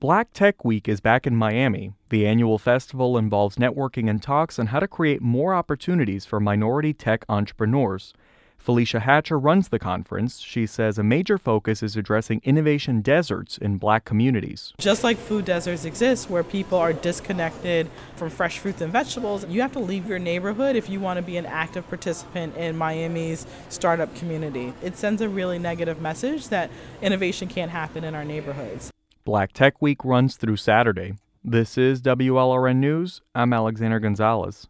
Black Tech Week is back in Miami. The annual festival involves networking and talks on how to create more opportunities for minority tech entrepreneurs. Felicia Hatcher runs the conference. She says a major focus is addressing innovation deserts in Black communities. Just like food deserts exist where people are disconnected from fresh fruits and vegetables, you have to leave your neighborhood if you want to be an active participant in Miami's startup community. It sends a really negative message that innovation can't happen in our neighborhoods. Black Tech Week runs through Saturday. This is WLRN News. I'm Alexander Gonzalez.